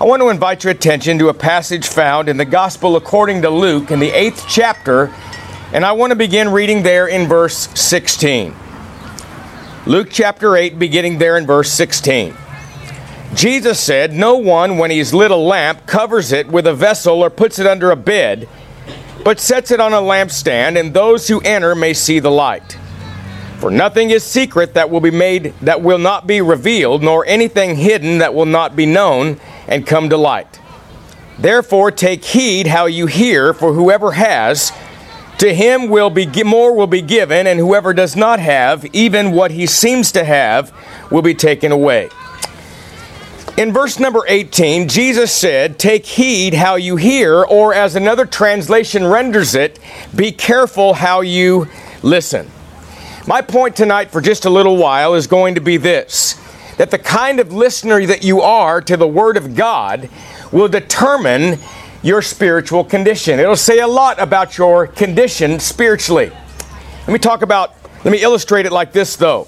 I want to invite your attention to a passage found in the Gospel according to Luke in the 8th chapter, and I want to begin reading there in verse 16. Luke chapter 8, beginning there in verse 16. Jesus said, "No one, when he's lit a lamp, covers it with a vessel or puts it under a bed, but sets it on a lampstand, and those who enter may see the light. For nothing is secret that will not be revealed, nor anything hidden that will not be known and come to light. Therefore take heed how you hear, for whoever has, to him more will be given, and whoever does not have, even what he seems to have, will be taken away." In verse number 18, Jesus said, "Take heed how you hear," or as another translation renders it, "Be careful how you listen." My point tonight for just a little while is going to be this, that the kind of listener that you are to the Word of God will determine your spiritual condition. It'll say a lot about your condition spiritually. Let me illustrate it like this though,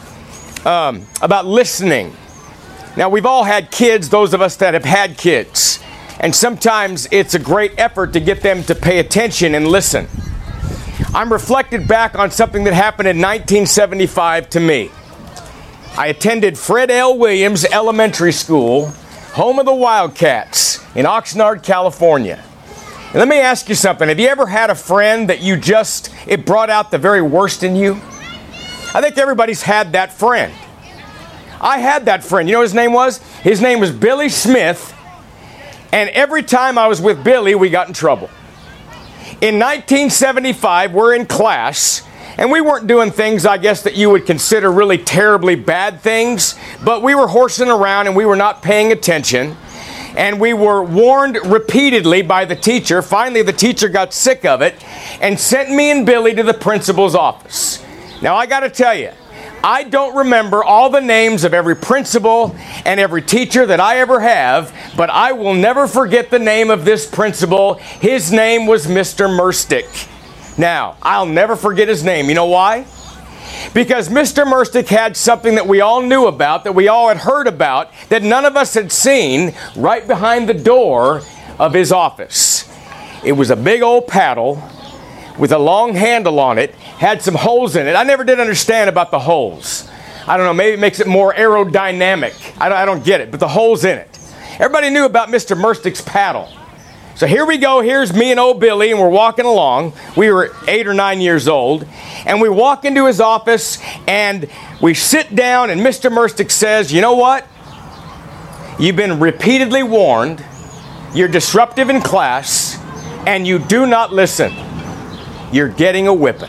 about listening. Now we've all had kids, those of us that have had kids, and sometimes it's a great effort to get them to pay attention and listen. I'm reflected back on something that happened in 1975 to me. I attended Fred L. Williams Elementary School, home of the Wildcats, in Oxnard, California. And let me ask you something. Have you ever had a friend that it brought out the very worst in you? I think everybody's had that friend. I had that friend. You know what his name was? His name was Billy Smith. And every time I was with Billy, we got in trouble. In 1975, we're in class, and we weren't doing things, I guess, that you would consider really terribly bad things, but we were horsing around and we were not paying attention, and we were warned repeatedly by the teacher. Finally, the teacher got sick of it and sent me and Billy to the principal's office. Now, I got to tell you, I don't remember all the names of every principal and every teacher that I ever have, but I will never forget the name of this principal. His name was Mr. Merstick. Now, I'll never forget his name. You know why? Because Mr. Merstick had something that we all knew about, that we all had heard about, that none of us had seen right behind the door of his office. It was a big old paddle with a long handle on it, had some holes in it. I never did understand about the holes. I don't know, maybe it makes it more aerodynamic. I don't get it, but the holes in it. Everybody knew about Mr. Merstick's paddle. So here we go, here's me and old Billy, and we're walking along. We were 8 or 9 years old, and we walk into his office, and we sit down, and Mr. Merstick says, "You know what? You've been repeatedly warned, you're disruptive in class, and you do not listen. You're getting a whipping."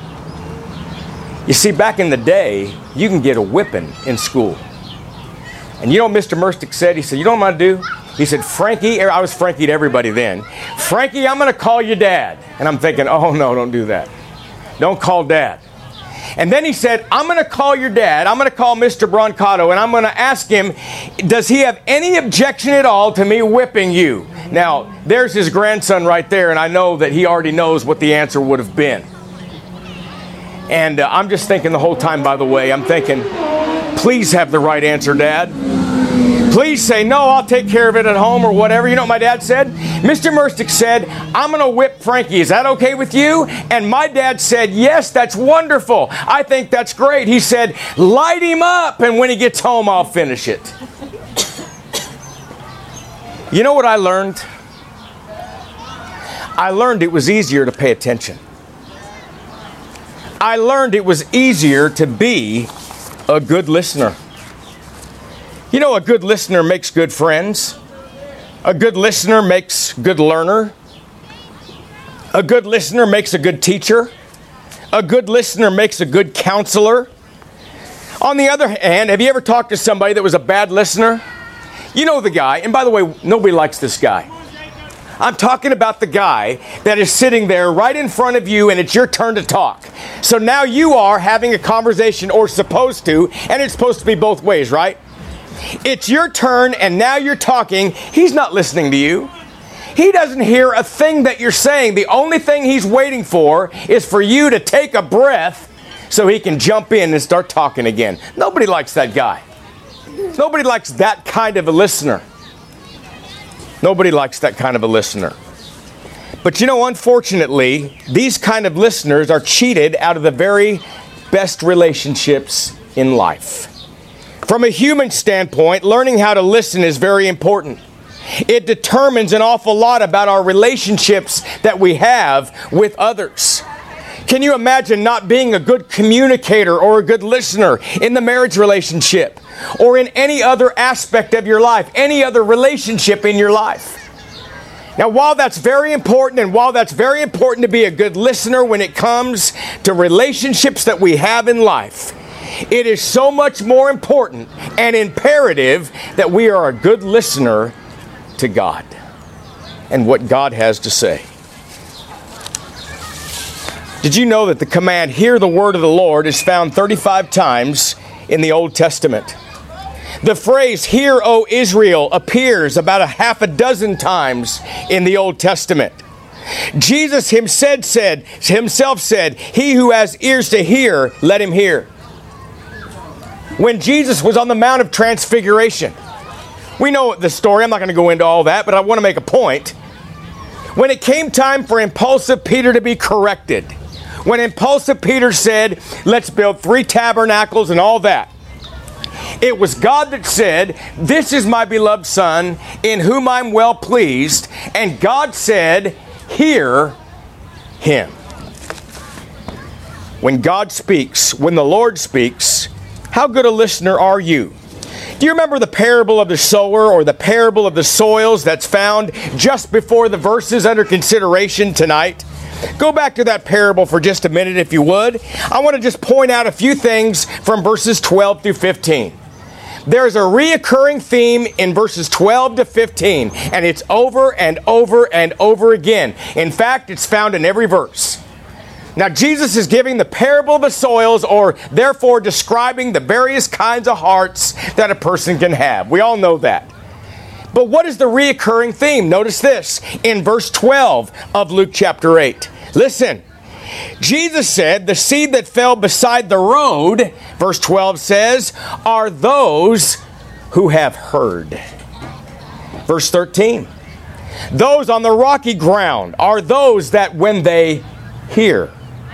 You see, back in the day, you can get a whipping in school. And you know what Mr. Merstick said? He said, "You know what I'm going to do?" He said, "Frankie," I was Frankie to everybody then, "Frankie, I'm going to call your dad." And I'm thinking, oh no, don't do that. Don't call Dad. And then he said, "I'm going to call your dad. I'm going to call Mr. Brancato, and I'm going to ask him, does he have any objection at all to me whipping you?" Now, there's his grandson right there, and I know that he already knows what the answer would have been. And I'm just thinking the whole time, by the way, I'm thinking, please have the right answer, Dad. Please say, "No, I'll take care of it at home," or whatever. You know what my dad said? Mr. Merstick said, "I'm going to whip Frankie. Is that okay with you?" And my dad said, "Yes, that's wonderful. I think that's great." He said, "Light him up, and when he gets home, I'll finish it." You know what I learned? I learned it was easier to pay attention. I learned it was easier to be a good listener. You know, a good listener makes good friends. A good listener makes good learner. A good listener makes a good teacher. A good listener makes a good counselor. On the other hand, have you ever talked to somebody that was a bad listener? You know the guy, and by the way, nobody likes this guy. I'm talking about the guy that is sitting there right in front of you and it's your turn to talk. So now you are having a conversation, or supposed to, and it's supposed to be both ways, right? It's your turn and now you're talking. He's not listening to you. He doesn't hear a thing that you're saying. The only thing he's waiting for is for you to take a breath so he can jump in and start talking again. Nobody likes that guy. Nobody likes that kind of a listener. Nobody likes that kind of a listener. But you know, unfortunately, these kind of listeners are cheated out of the very best relationships in life. From a human standpoint, learning how to listen is very important. It determines an awful lot about our relationships that we have with others. Can you imagine not being a good communicator or a good listener in the marriage relationship or in any other aspect of your life, any other relationship in your life? Now, while that's very important, and while that's very important to be a good listener when it comes to relationships that we have in life, it is so much more important and imperative that we are a good listener to God and what God has to say. Did you know that the command, "Hear the word of the Lord," is found 35 times in the Old Testament? The phrase, "Hear, O Israel," appears about a half a dozen times in the Old Testament. Jesus himself said, "He who has ears to hear, let him hear." When Jesus was on the Mount of Transfiguration, we know the story. I'm not going to go into all that, but I want to make a point. When it came time for impulsive Peter to be corrected, when impulsive Peter said, "Let's build 3 tabernacles and all that," it was God that said, "This is my beloved Son, in whom I'm well pleased." And God said, "Hear him." When God speaks, when the Lord speaks, how good a listener are you? Do you remember the parable of the sower or the parable of the soils that's found just before the verses under consideration tonight? Go back to that parable for just a minute, if you would. I want to just point out a few things from verses 12 through 15. There's a reoccurring theme in verses 12 to 15, and it's over and over and over again. In fact, it's found in every verse. Now, Jesus is giving the parable of the soils, or therefore describing the various kinds of hearts that a person can have. We all know that. But what is the reoccurring theme? Notice this in verse 12 of Luke chapter 8. Listen. Jesus said, "The seed that fell beside the road," verse 12 says, "are those who have heard." Verse 13, "Those on the rocky ground are those that when they hear."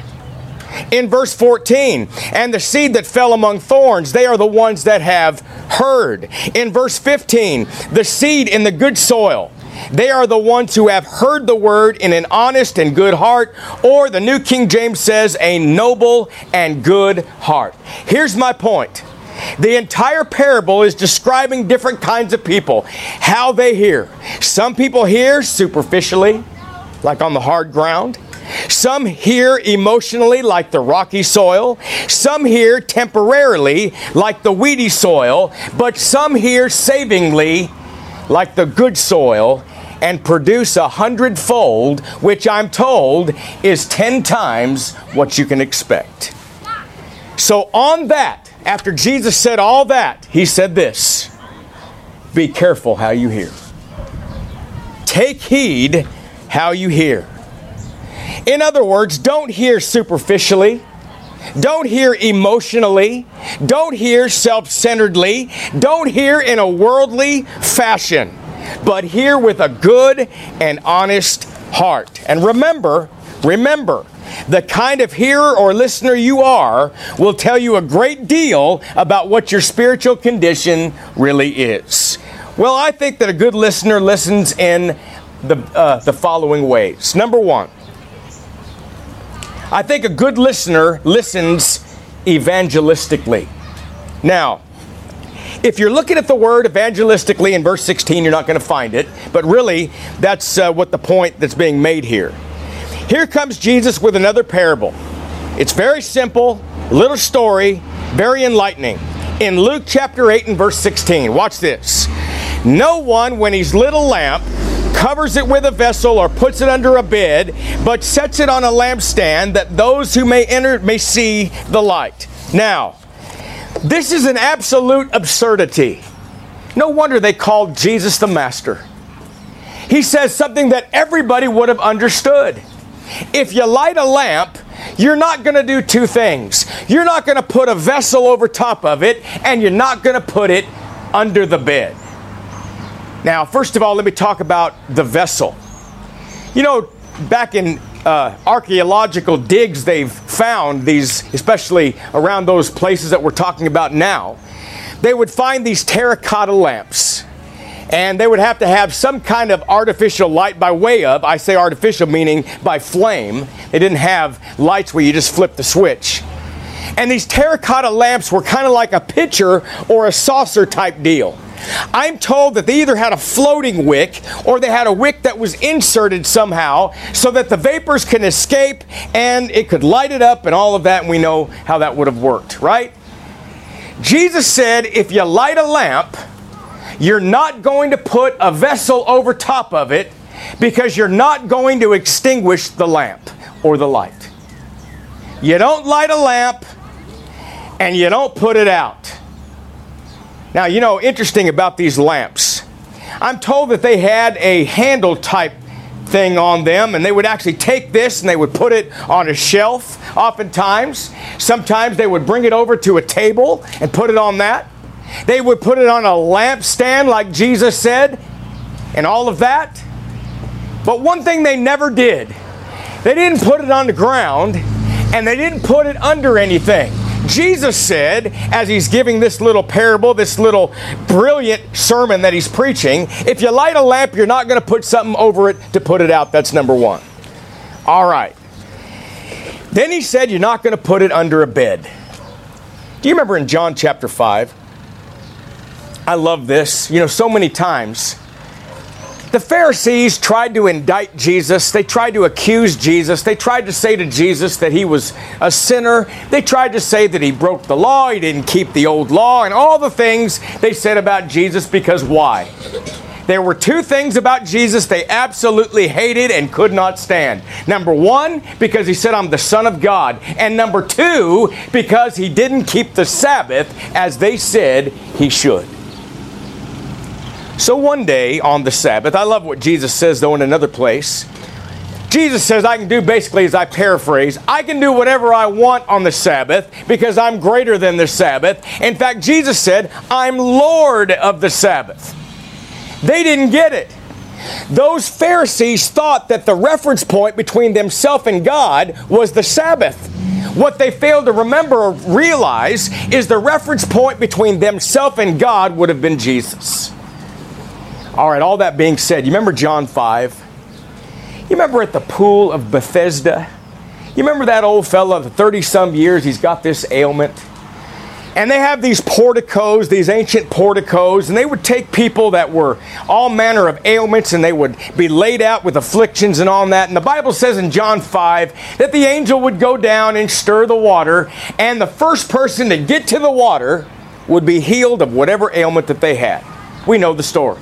In verse 14, "And the seed that fell among thorns, they are the ones that have heard." In verse 15, "The seed in the good soil, they are the ones who have heard the word in an honest and good heart," or the New King James says, "a noble and good heart." Here's my point. The entire parable is describing different kinds of people, how they hear. Some people hear superficially, like on the hard ground. Some hear emotionally, like the rocky soil. Some hear temporarily, like the weedy soil. But some hear savingly, like the good soil, and produce 100-fold, which I'm told is 10 times what you can expect. So on that, after Jesus said all that, he said this: be careful how you hear. Take heed how you hear. In other words, don't hear superficially. Don't hear emotionally. Don't hear self-centeredly. Don't hear in a worldly fashion, but hear with a good and honest heart. And remember, the kind of hearer or listener you are will tell you a great deal about what your spiritual condition really is. Well, I think that a good listener listens in the following ways. Number one, I think a good listener listens evangelistically. Now, if you're looking at the word evangelistically in verse 16, you're not going to find it. But really, that's what the point that's being made here. Here comes Jesus with another parable. It's very simple, little story, very enlightening. In Luke chapter 8 and verse 16, watch this. "No one, when he's lit a lamp, covers it with a vessel or puts it under a bed, but sets it on a lampstand, that those who may enter may see the light." Now, this is an absolute absurdity. No wonder they called Jesus the Master. He says something that everybody would have understood. If you light a lamp, you're not going to do two things. You're not going to put a vessel over top of it, and you're not going to put it under the bed. Now, first of all, let me talk about the vessel. You know, back in archaeological digs, they've found these, especially around those places that we're talking about now, they would find these terracotta lamps. And they would have to have some kind of artificial light by way of, I say artificial meaning by flame. They didn't have lights where you just flip the switch. And these terracotta lamps were kind of like a pitcher or a saucer type deal. I'm told that they either had a floating wick or they had a wick that was inserted somehow so that the vapors can escape and it could light it up and all of that, and we know how that would have worked, right? Jesus said, if you light a lamp, you're not going to put a vessel over top of it because you're not going to extinguish the lamp or the light. You don't light a lamp and you don't put it out. Now, you know, interesting about these lamps, I'm told that they had a handle type thing on them, and they would actually take this and they would put it on a shelf oftentimes. Sometimes they would bring it over to a table and put it on that. They would put it on a lampstand like Jesus said, and all of that. But one thing they never did, they didn't put it on the ground, and they didn't put it under anything. Jesus said, as he's giving this little parable, this little brilliant sermon that he's preaching, if you light a lamp, you're not going to put something over it to put it out. That's number one. All right. Then he said you're not going to put it under a bed. Do you remember in John chapter 5? I love this. You know, so many times the Pharisees tried to indict Jesus. They tried to accuse Jesus. They tried to say to Jesus that he was a sinner. They tried to say that he broke the law. He didn't keep the old law and all the things they said about Jesus, because why? There were two things about Jesus they absolutely hated and could not stand. Number one, because he said, I'm the Son of God. And number two, because he didn't keep the Sabbath as they said he should. So one day on the Sabbath, I love what Jesus says though in another place. Jesus says I can do, basically as I paraphrase, I can do whatever I want on the Sabbath because I'm greater than the Sabbath. In fact, Jesus said, I'm Lord of the Sabbath. They didn't get it. Those Pharisees thought that the reference point between themselves and God was the Sabbath. What they failed to remember or realize is the reference point between themselves and God would have been Jesus. All right, all that being said, you remember John 5? You remember at the pool of Bethesda? You remember that old fella, the 30-some years, he's got this ailment? And they have these porticos, these ancient porticos, and they would take people that were all manner of ailments, and they would be laid out with afflictions and all that. And the Bible says in John 5 that the angel would go down and stir the water, and the first person to get to the water would be healed of whatever ailment that they had. We know the story.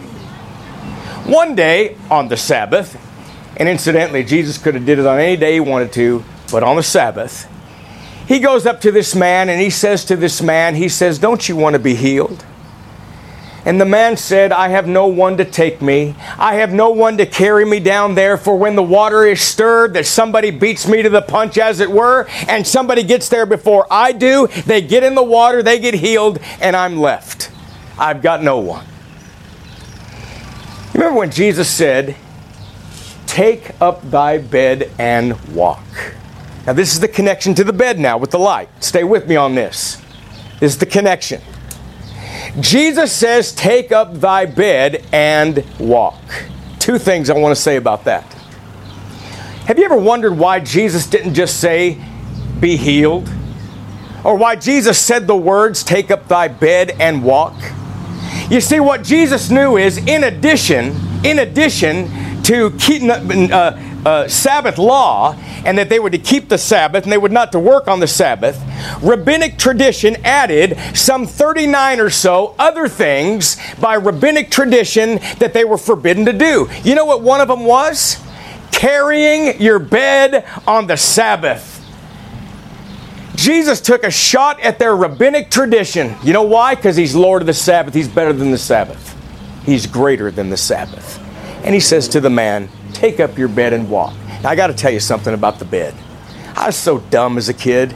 One day on the Sabbath, and incidentally, Jesus could have did it on any day he wanted to, but on the Sabbath, he goes up to this man and he says to this man, he says, don't you want to be healed? And the man said, I have no one to take me. I have no one to carry me down there, for when the water is stirred, that somebody beats me to the punch, as it were, and somebody gets there before I do. They get in the water, they get healed, and I'm left. I've got no one. Remember when Jesus said, take up thy bed and walk. Now this is the connection to the bed now with the light. Stay with me on this. This is the connection. Jesus says, take up thy bed and walk. Two things I want to say about that. Have you ever wondered why Jesus didn't just say, be healed? Or why Jesus said the words, take up thy bed and walk? You see, what Jesus knew is, in addition to keeping Sabbath law, and that they were to keep the Sabbath and they would not to work on the Sabbath, rabbinic tradition added some 39 or so other things by rabbinic tradition that they were forbidden to do. You know what one of them was? Carrying your bed on the Sabbath. Jesus took a shot at their rabbinic tradition. You know why? Because he's Lord of the Sabbath. He's better than the Sabbath. He's greater than the Sabbath. And he says to the man, take up your bed and walk. Now, I got to tell you something about the bed. I was so dumb as a kid.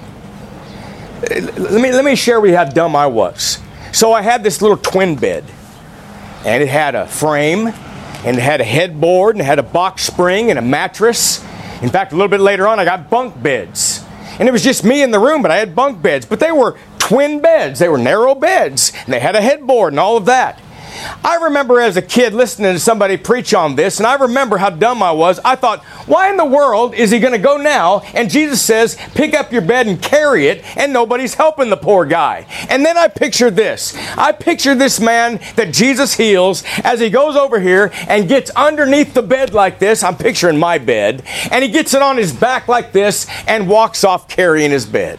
Let me share with you how dumb I was. So I had this little twin bed. And it had a frame, and it had a headboard, and it had a box spring and a mattress. In fact, a little bit later on, I got bunk beds. And it was just me in the room, but I had bunk beds. But they were twin beds. They were narrow beds. And they had a headboard and all of that. I remember as a kid listening to somebody preach on this, and I remember how dumb I was. I thought, why in the world is he going to go now? And Jesus says, pick up your bed and carry it, and nobody's helping the poor guy. And then I pictured this. I picture this man that Jesus heals as he goes over here and gets underneath the bed like this. I'm picturing my bed. And he gets it on his back like this and walks off carrying his bed.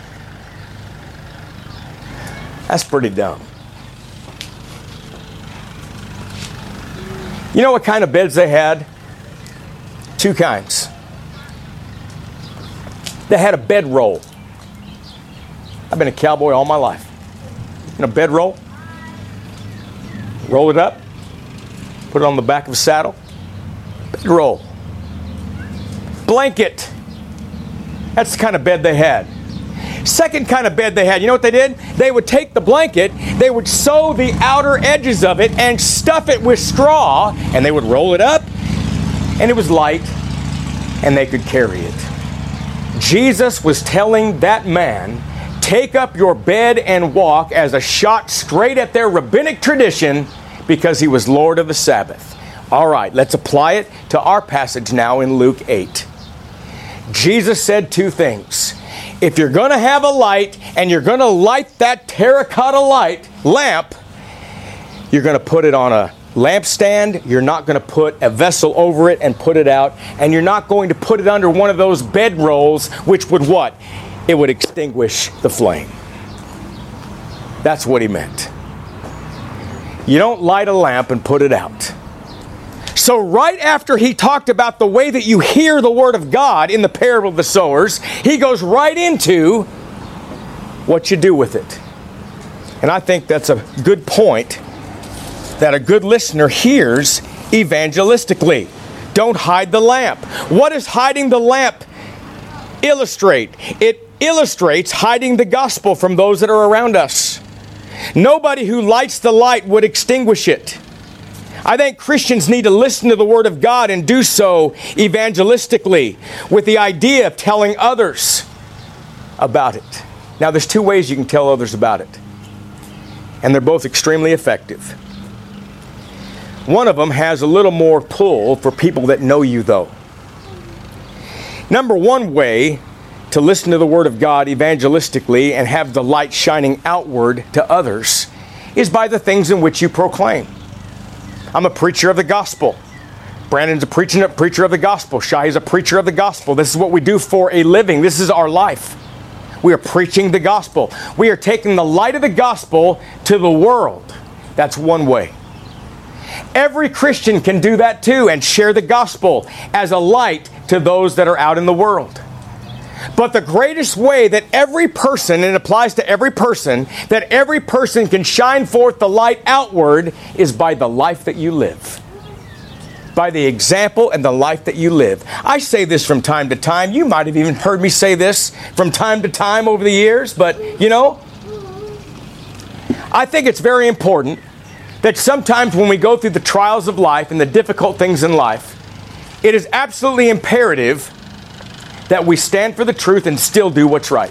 That's pretty dumb. You know what kind of beds they had? Two kinds. They had a bedroll. I've been a cowboy all my life. In a bedroll, roll it up, put it on the back of a saddle. Bedroll. Blanket. That's the kind of bed they had. Second kind of bed they had, you know what they did? They would take the blanket, they would sew the outer edges of it and stuff it with straw, and they would roll it up, and it was light, and they could carry it. Jesus was telling that man, take up your bed and walk, as a shot straight at their rabbinic tradition, because he was Lord of the Sabbath. All right, let's apply it to our passage now in Luke 8. Jesus said two things. If you're going to have a light and you're going to light that terracotta lamp, you're going to put it on a lampstand. You're not going to put a vessel over it and put it out. And you're not going to put it under one of those bedrolls, which would what? It would extinguish the flame. That's what he meant. You don't light a lamp and put it out. So right after he talked about the way that you hear the word of God in the parable of the sowers, he goes right into what you do with it. And I think that's a good point that a good listener hears evangelistically. Don't hide the lamp. What does hiding the lamp illustrate? It illustrates hiding the gospel from those that are around us. Nobody who lights the light would extinguish it. I think Christians need to listen to the Word of God and do so evangelistically with the idea of telling others about it. Now, there's two ways you can tell others about it, and they're both extremely effective. One of them has a little more pull for people that know you, though. Number one way to listen to the Word of God evangelistically and have the light shining outward to others is by the things in which you proclaim. I'm a preacher of the gospel. Brandon's a preacher of the gospel. Shai's a preacher of the gospel. This is what we do for a living. This is our life. We are preaching the gospel. We are taking the light of the gospel to the world. That's one way. Every Christian can do that too and share the gospel as a light to those that are out in the world. But the greatest way that every person, and it applies to every person, that every person can shine forth the light outward is by the life that you live. By the example and the life that you live. I say this from time to time. You might have even heard me say this from time to time over the years, but you know, I think it's very important that sometimes when we go through the trials of life and the difficult things in life, it is absolutely imperative that we stand for the truth and still do what's right.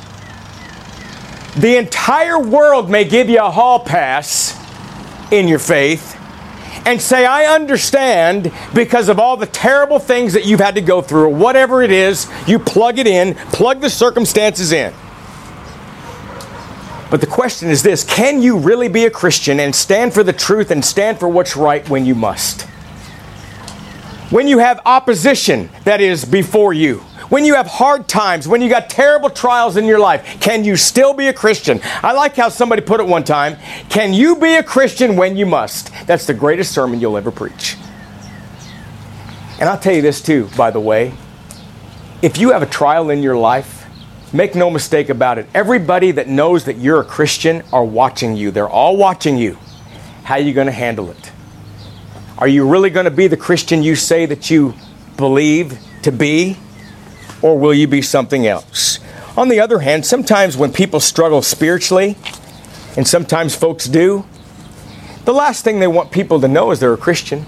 The entire world may give you a hall pass in your faith and say, I understand because of all the terrible things that you've had to go through, or whatever it is, you plug it in, plug the circumstances in. But the question is this, can you really be a Christian and stand for the truth and stand for what's right when you must? When you have opposition that is before you, when you have hard times, when you got terrible trials in your life, can you still be a Christian? I like how somebody put it one time, can you be a Christian when you must? That's the greatest sermon you'll ever preach. And I'll tell you this too, by the way. If you have a trial in your life, make no mistake about it. Everybody that knows that you're a Christian are watching you. They're all watching you. How are you going to handle it? Are you really going to be the Christian you say that you believe to be? Or will you be something else? On the other hand, sometimes when people struggle spiritually, and sometimes folks do, The last thing they want people to know is they're a Christian.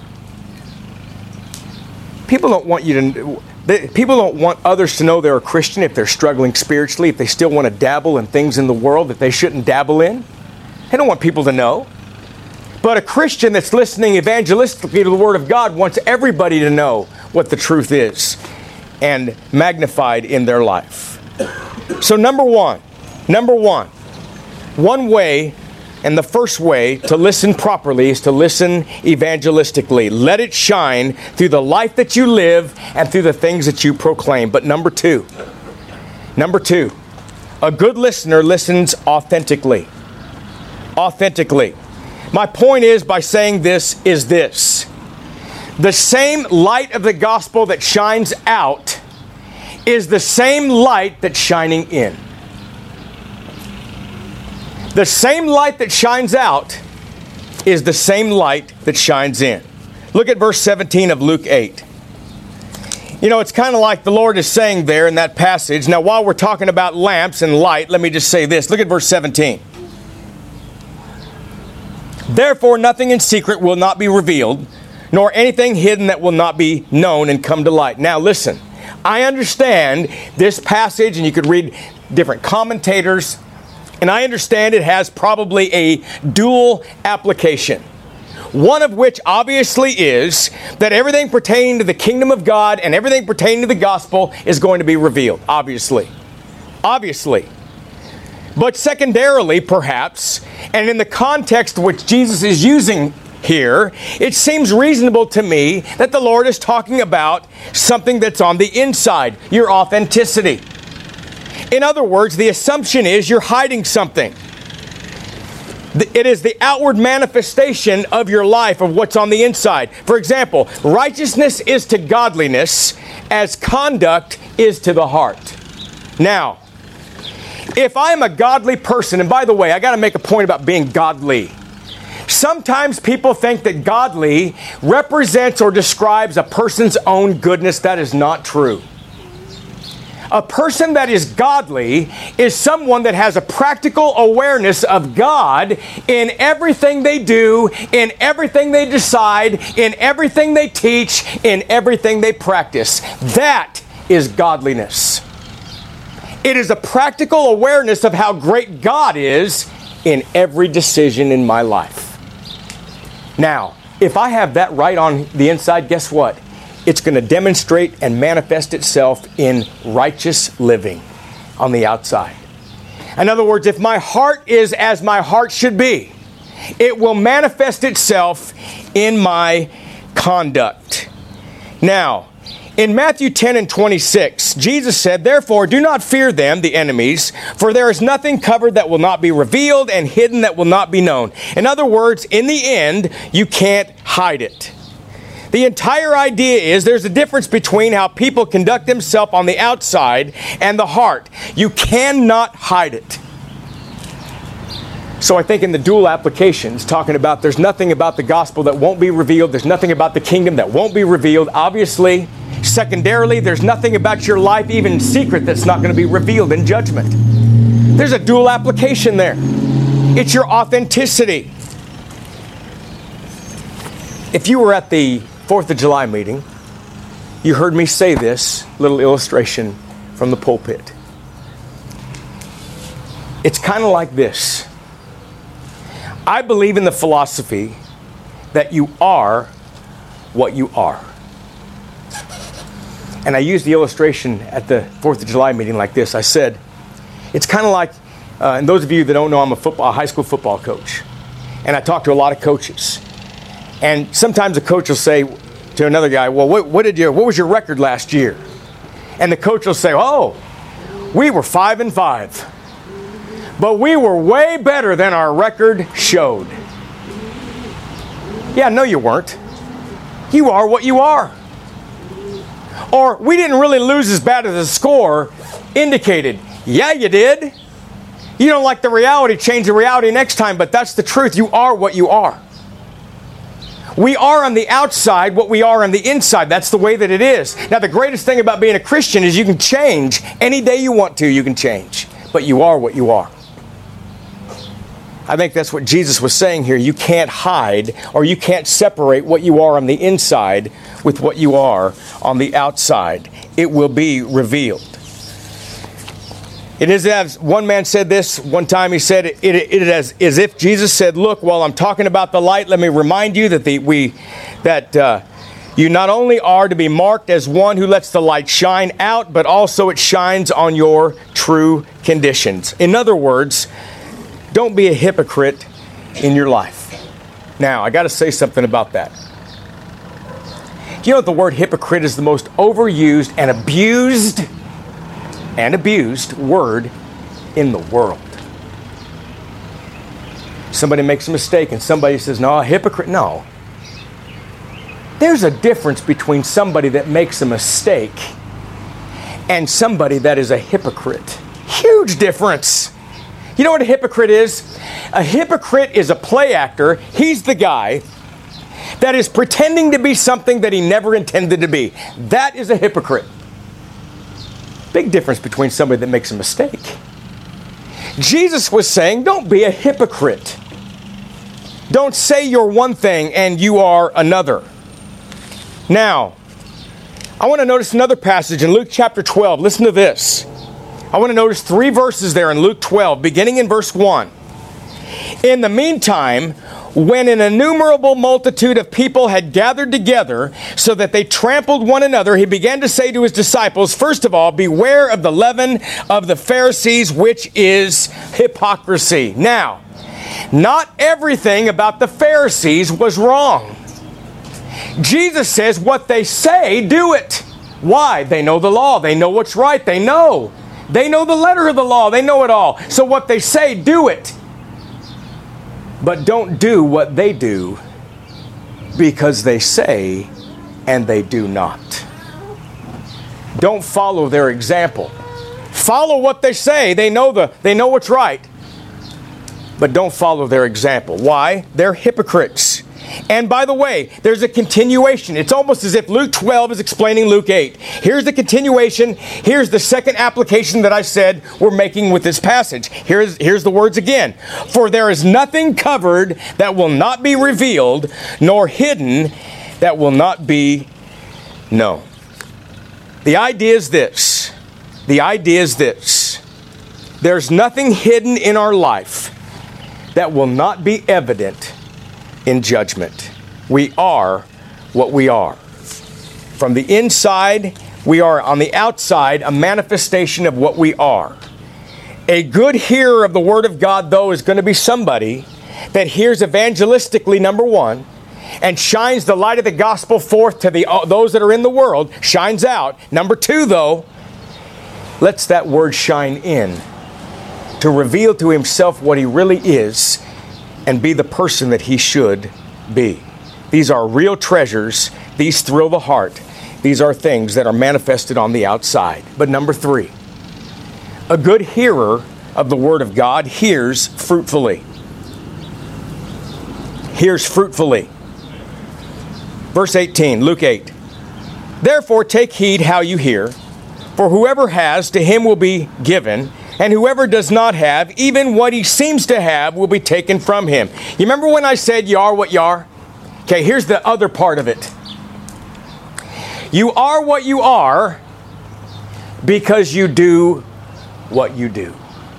People don't want others to know they're a Christian if they're struggling spiritually, if they still want to dabble in things in the world that they shouldn't dabble in. They don't want people to know. But a Christian that's listening evangelistically to the Word of God wants everybody to know what the truth is and magnified in their life. So number one, one way, and the first way to listen properly is to listen evangelistically. Let it shine through the life that you live and through the things that you proclaim. But number two, a good listener listens authentically. Authentically. My point is, by saying this, is this. The same light of the gospel that shines out is the same light that's shining in. The same light that shines out is the same light that shines in. Look at verse 17 of Luke 8. You know, it's kind of like the Lord is saying there in that passage. Now, while we're talking about lamps and light, let me just say this. Look at verse 17. Therefore, nothing in secret will not be revealed, nor anything hidden that will not be known and come to light. Now, listen. I understand this passage, and you could read different commentators, and I understand it has probably a dual application. One of which obviously is that everything pertaining to the kingdom of God and everything pertaining to the gospel is going to be revealed, obviously. Obviously. But secondarily, perhaps, and in the context which Jesus is using here, it seems reasonable to me that the Lord is talking about something that's on the inside, your authenticity. In other words, the assumption is you're hiding something. It is the outward manifestation of your life, of what's on the inside. For example, righteousness is to godliness as conduct is to the heart. Now, if I am a godly person, and by the way, I got to make a point about being godly. Sometimes people think that godly represents or describes a person's own goodness. That is not true. A person that is godly is someone that has a practical awareness of God in everything they do, in everything they decide, in everything they teach, in everything they practice. That is godliness. It is a practical awareness of how great God is in every decision in my life. Now, if I have that right on the inside, guess what? It's going to demonstrate and manifest itself in righteous living on the outside. In other words, if my heart is as my heart should be, it will manifest itself in my conduct. Now, in Matthew 10 and 26, Jesus said, "Therefore, do not fear them, the enemies, for there is nothing covered that will not be revealed and hidden that will not be known." In other words, in the end, you can't hide it. The entire idea is there's a difference between how people conduct themselves on the outside and the heart. You cannot hide it. So I think in the dual applications, talking about there's nothing about the gospel that won't be revealed, there's nothing about the kingdom that won't be revealed, obviously. Secondarily, there's nothing about your life, even in secret, that's not going to be revealed in judgment. There's a dual application there. It's your authenticity. If you were at the 4th of July meeting, you heard me say this little illustration from the pulpit. It's kind of like this. I believe in the philosophy that you are what you are. And I used the illustration at the 4th of July meeting like this. I said, it's kind of like, and those of you that don't know, I'm a high school football coach. And I talk to a lot of coaches. And sometimes a coach will say to another guy, "Well, what was your record last year?" And the coach will say, "Oh, we were 5-5. But we were way better than our record showed." Yeah, no, you weren't. You are what you are. Or, "We didn't really lose as bad as the score indicated." Yeah, you did. You don't like the reality, change the reality next time, but that's the truth. You are what you are. We are on the outside what we are on the inside. That's the way that it is. Now, the greatest thing about being a Christian is you can change. Any day you want to, you can change. But you are what you are. I think that's what Jesus was saying here. You can't hide, or you can't separate what you are on the inside with what you are on the outside. It will be revealed. It is as one man said this one time. He said, it is as if Jesus said, look, while I'm talking about the light, let me remind you that you not only are to be marked as one who lets the light shine out, but also it shines on your true conditions. In other words, don't be a hypocrite in your life. Now, I got to say something about that. You know, the word hypocrite is the most overused and abused word in the world. Somebody makes a mistake and somebody says, no, a hypocrite. No. There's a difference between somebody that makes a mistake and somebody that is a hypocrite. Huge difference. You know what a hypocrite is? A hypocrite is a play actor. He's the guy that is pretending to be something that he never intended to be. That is a hypocrite. Big difference between somebody that makes a mistake. Jesus was saying, don't be a hypocrite. Don't say you're one thing and you are another. Now, I want to notice another passage in Luke chapter 12. Listen to this. I want to notice 3 verses there in Luke 12, beginning in verse 1. In the meantime, when an innumerable multitude of people had gathered together so that they trampled one another, he began to say to his disciples, first of all, beware of the leaven of the Pharisees, which is hypocrisy. Now, not everything about the Pharisees was wrong. Jesus says what they say, do it. Why? They know the law. They know what's right. They know the letter of the law. They know it all. So what they say, do it. But don't do what they do, because they say and they do not. Don't follow their example. Follow what they say. They know what's right. But don't follow their example. Why? They're hypocrites. And by the way, there's a continuation. It's almost as if Luke 12 is explaining Luke 8. Here's the continuation. Here's the second application that I said we're making with this passage. Here's the words again. For there is nothing covered that will not be revealed, nor hidden that will not be known. The idea is this. There's nothing hidden in our life that will not be evident in judgment. We are what we are. From the inside, we are. On the outside, a manifestation of what we are. A good hearer of the Word of God, though, is going to be somebody that hears evangelistically, number one, and shines the light of the gospel forth to those that are in the world, shines out. Number two, though, lets that word shine in to reveal to himself what he really is and be the person that he should be. These are real treasures. These thrill the heart. These are things that are manifested on the outside. But number 3, a good hearer of the Word of God hears fruitfully. Hears fruitfully. Verse 18, Luke 8. Therefore take heed how you hear, for whoever has, to him will be given, and whoever does not have, even what he seems to have will be taken from him. You remember when I said you are what you are? Okay, here's the other part of it. You are what you are because you do what you do.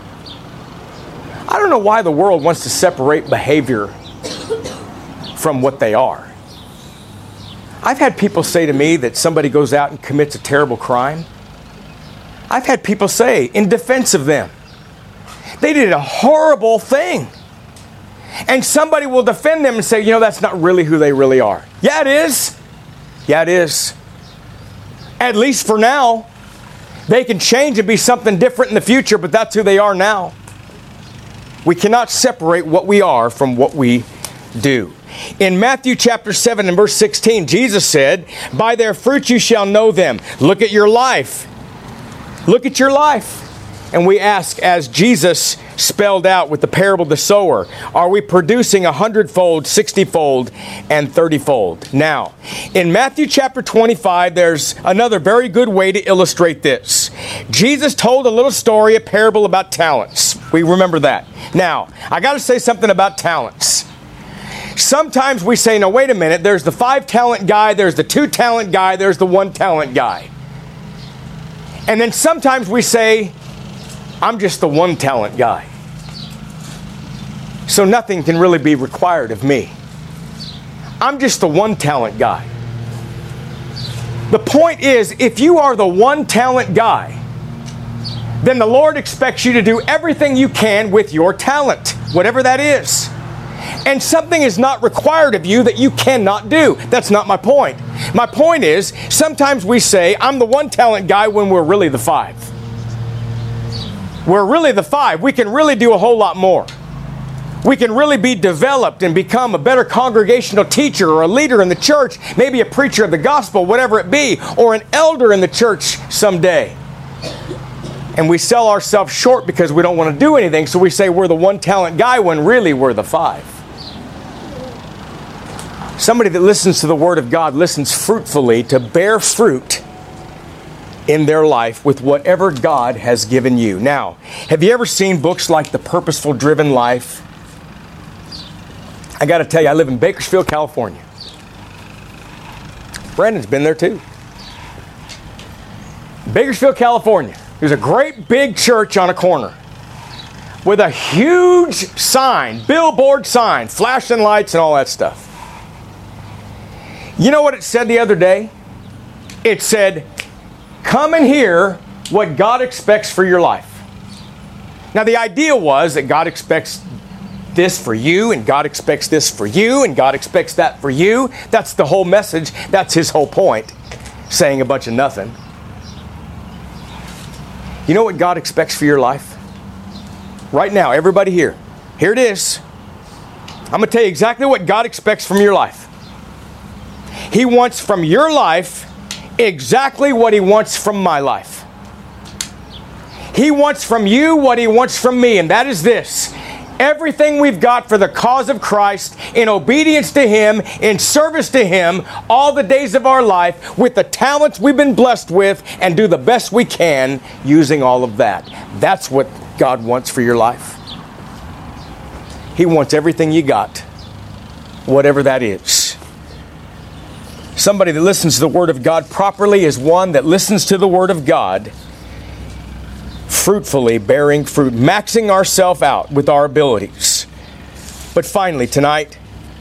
I don't know why the world wants to separate behavior from what they are. I've had people say to me that somebody goes out and commits a terrible crime. I've had people say, in defense of them, they did a horrible thing. And somebody will defend them and say, that's not really who they really are. Yeah, it is. Yeah, it is. At least for now. They can change and be something different in the future, but that's who they are now. We cannot separate what we are from what we do. In Matthew chapter 7 and verse 16, Jesus said, by their fruit you shall know them. Look at your life. Look at your life. And we ask, as Jesus spelled out with the parable of the sower, are we producing 100-fold, 60-fold, and 30-fold? Now, in Matthew chapter 25, there's another very good way to illustrate this. Jesus told a little story, a parable about talents. We remember that. Now, I got to say something about talents. Sometimes we say, no, wait a minute, there's the 5-talent guy, there's the 2-talent guy, there's the 1-talent guy. And then sometimes we say, I'm just the 1-talent guy. So nothing can really be required of me. I'm just the 1-talent guy. The point is, if you are the 1-talent guy, then the Lord expects you to do everything you can with your talent, whatever that is. And something is not required of you that you cannot do. That's not my point. My point is, sometimes we say, I'm the 1-talent guy when we're really the 5. We're really the 5. We can really do a whole lot more. We can really be developed and become a better congregational teacher or a leader in the church, maybe a preacher of the gospel, whatever it be, or an elder in the church someday. And we sell ourselves short because we don't want to do anything, so we say we're the 1-talent guy when really we're the 5. Somebody that listens to the Word of God listens fruitfully to bear fruit in their life with whatever God has given you. Now, have you ever seen books like The Purposeful Driven Life? I got to tell you, I live in Bakersfield, California. Brandon's been there too. Bakersfield, California. There's a great big church on a corner with a huge sign, billboard sign, flashing lights and all that stuff. You know what it said the other day? It said, come and hear what God expects for your life. Now the idea was that God expects this for you, and God expects this for you, and God expects that for you. That's the whole message. That's his whole point, saying a bunch of nothing. You know what God expects for your life? Right now, everybody here. Here it is. I'm going to tell you exactly what God expects from your life. He wants from your life exactly what he wants from my life. He wants from you what he wants from me, and that is this. Everything we've got for the cause of Christ, in obedience to him, in service to him, all the days of our life, with the talents we've been blessed with, and do the best we can using all of that. That's what God wants for your life. He wants everything you got, whatever that is. Somebody that listens to the Word of God properly is one that listens to the Word of God fruitfully, bearing fruit, maxing ourselves out with our abilities. But finally tonight,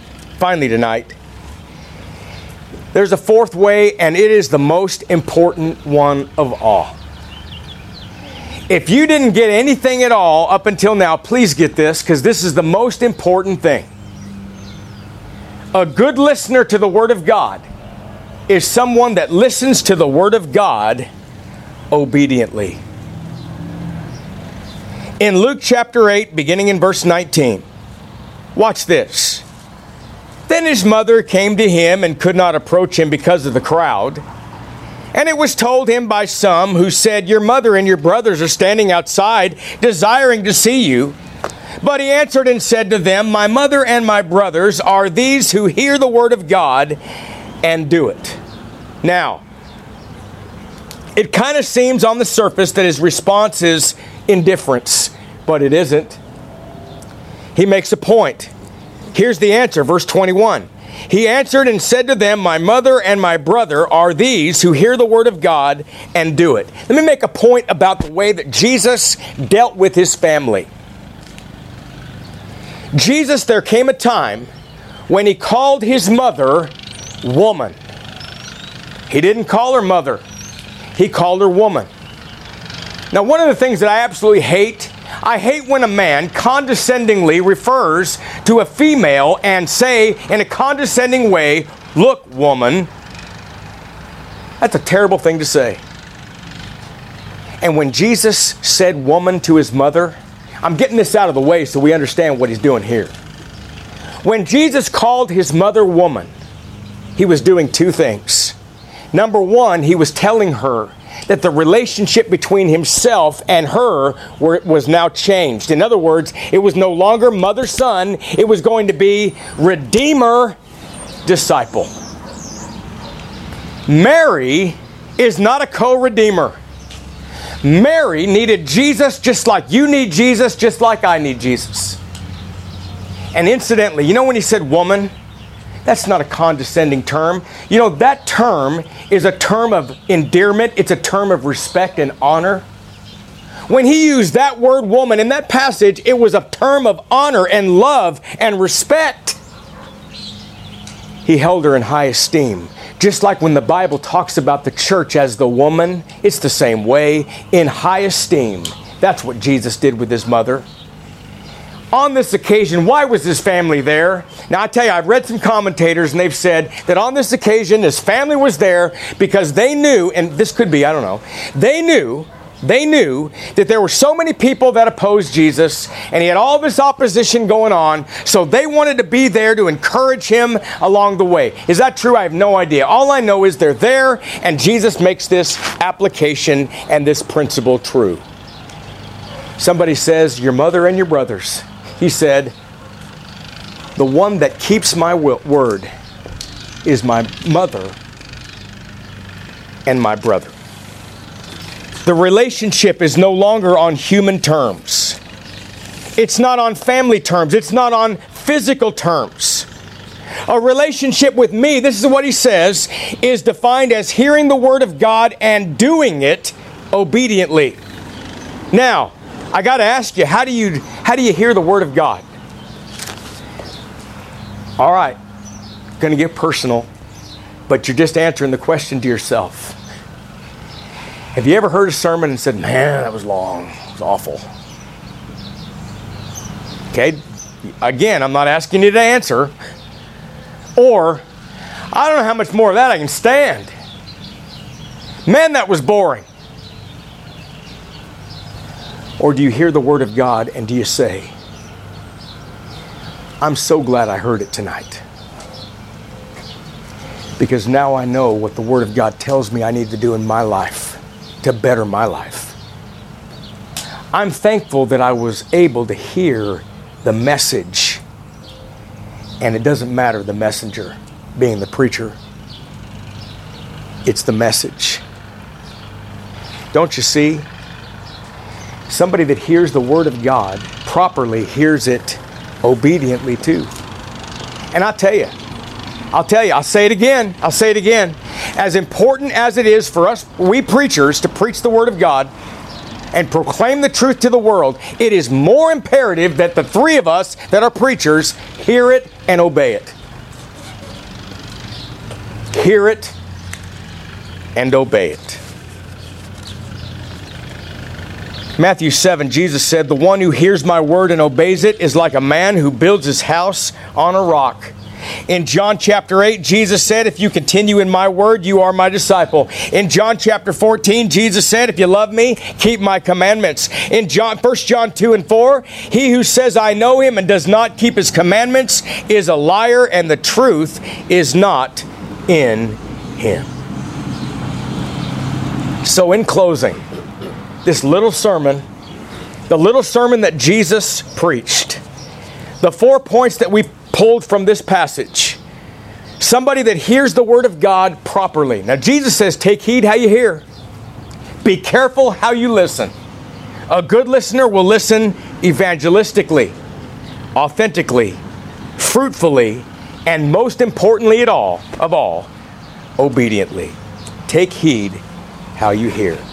there's a fourth way, and it is the most important one of all. If you didn't get anything at all up until now, please get this, because this is the most important thing. A good listener to the Word of God is someone that listens to the Word of God obediently. In Luke chapter 8, beginning in verse 19, watch this. Then his mother came to him and could not approach him because of the crowd. And it was told him by some who said, your mother and your brothers are standing outside, desiring to see you. But he answered and said to them, my mother and my brothers are these who hear the word of God and do it. Now, it kind of seems on the surface that his response is indifference, but it isn't. He makes a point. Here's the answer, verse 21. He answered and said to them, my mother and my brother are these who hear the word of God and do it. Let me make a point about the way that Jesus dealt with his family. Jesus, there came a time when he called his mother woman. He didn't call her mother. He called her woman. Now, one of the things that I absolutely hate, I hate when a man condescendingly refers to a female and say in a condescending way, look, woman. That's a terrible thing to say. And when Jesus said woman to his mother, I'm getting this out of the way so we understand what he's doing here. When Jesus called his mother woman, he was doing two things. Number one, he was telling her that the relationship between himself and her was now changed. In other words, it was no longer mother-son. It was going to be redeemer-disciple. Mary is not a co-redeemer. Mary needed Jesus just like you need Jesus, just like I need Jesus. And incidentally, you know when he said woman, that's not a condescending term. You know, that term is a term of endearment. It's a term of respect and honor. When he used that word woman in that passage, it was a term of honor and love and respect. He held her in high esteem. Just like when the Bible talks about the church as the woman, it's the same way, in high esteem. That's what Jesus did with his mother. On this occasion, why was his family there? Now, I tell you, I've read some commentators and they've said that on this occasion, his family was there because they knew, and this could be, I don't know, they knew that there were so many people that opposed Jesus and he had all this opposition going on, so they wanted to be there to encourage him along the way. Is that true? I have no idea. All I know is they're there and Jesus makes this application and this principle true. Somebody says, your mother and your brothers. He said, the one that keeps my word is my mother and my brother. The relationship is no longer on human terms. It's not on family terms. It's not on physical terms. A relationship with me, this is what he says, is defined as hearing the word of God and doing it obediently. Now, I got to ask you, how do you hear the word of God? All right, going to get personal, but you're just answering the question to yourself. Have you ever heard a sermon and said, man, that was long, it was awful? Okay, again, I'm not asking you to answer. Or, I don't know how much more of that I can stand. Man, that was boring. Or do you hear the word of God and do you say, I'm so glad I heard it tonight. Because now I know what the word of God tells me I need to do in my life to better my life. I'm thankful that I was able to hear the message. And it doesn't matter the messenger being the preacher. It's the message. Don't you see? Somebody that hears the word of God properly hears it obediently too. And I'll say it again. As important as it is for us, we preachers, to preach the word of God and proclaim the truth to the world, it is more imperative that the three of us that are preachers hear it and obey it. Hear it and obey it. Matthew 7, Jesus said, the one who hears my word and obeys it is like a man who builds his house on a rock. In John chapter 8, Jesus said, if you continue in my word, you are my disciple. In John chapter 14, Jesus said, if you love me, keep my commandments. In 1 John 2 and 4, he who says I know him and does not keep his commandments is a liar, and the truth is not in him. So in closing, this little sermon, the little sermon that Jesus preached, the 4 points that we pulled from this passage. Somebody that hears the word of God properly. Now Jesus says, take heed how you hear. Be careful how you listen. A good listener will listen evangelistically, authentically, fruitfully, and most importantly of all, obediently. Take heed how you hear.